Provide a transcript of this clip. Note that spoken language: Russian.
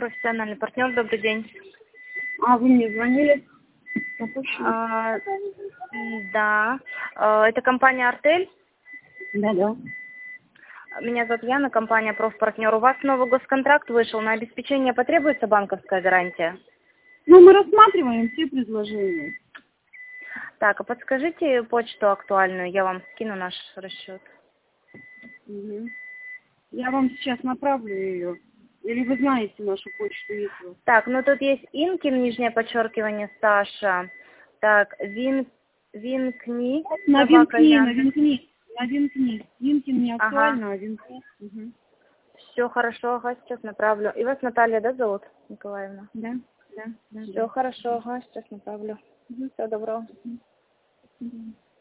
профессиональный партнер, добрый день. А вы мне звонили? Да, это компания «Артель». Да. Меня зовут Яна, компания «Профпартнер». У вас новый госконтракт вышел, на обеспечение потребуется банковская гарантия? Ну, мы рассматриваем все предложения. Так, а подскажите почту актуальную, я вам скину наш расчет. Угу. Я вам сейчас направлю ее. Или вы знаете нашу почту, если вы... Так, ну тут есть Инкин, нижнее подчеркивание, Саша. Так, Винкни. На Винкни. Винкин не актуально, Ага. а Винкни. Угу. Все хорошо, ага, сейчас направлю. И вас Наталья, да, зовут, Николаевна? Да. Все хорошо, ага, сейчас направлю. Всего доброго. Угу.